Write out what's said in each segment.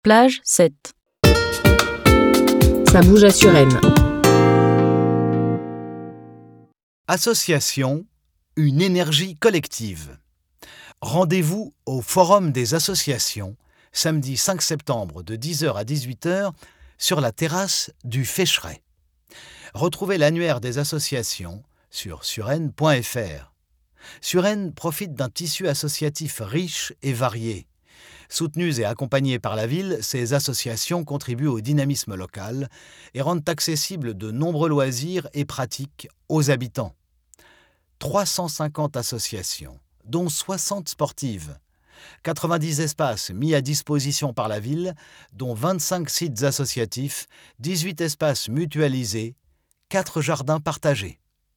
Plage 7. Ça bouge à Suresnes. Association, une énergie collective. Rendez-vous au Forum des associations, samedi 5 septembre de 10h à 18h sur la terrasse du Fécheret. Retrouvez l'annuaire des associations sur suresnes.fr. Suresnes profite d'un tissu associatif riche et varié. Soutenues et accompagnées par la ville, ces associations contribuent au dynamisme local et rendent accessibles de nombreux loisirs et pratiques aux habitants. 350 associations, dont 60 sportives. 90 espaces mis à disposition par la ville, dont 25 sites associatifs, 18 espaces mutualisés, 4 jardins partagés.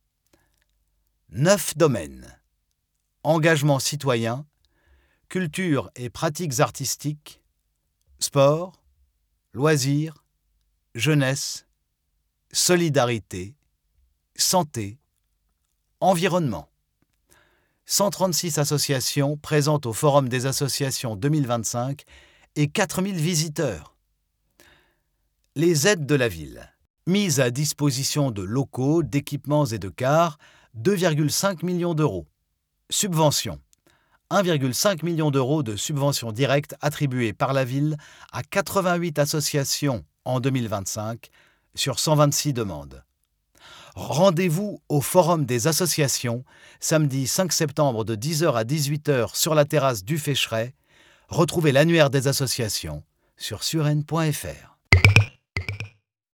9 domaines. Engagement citoyen, culture et pratiques artistiques, sport, loisirs, jeunesse, solidarité, santé, environnement. 136 associations présentes au Forum des associations 2025 et 4000 visiteurs. Les aides de la ville. Mise à disposition de locaux, d'équipements et de cars, 2,5 millions d'euros. Subventions. 1,5 million d'euros de subventions directes attribuées par la ville à 88 associations en 2025 sur 126 demandes. Rendez-vous au Forum des associations, samedi 5 septembre de 10h à 18h sur la terrasse du Fécheret. Retrouvez l'annuaire des associations sur suresnes.fr.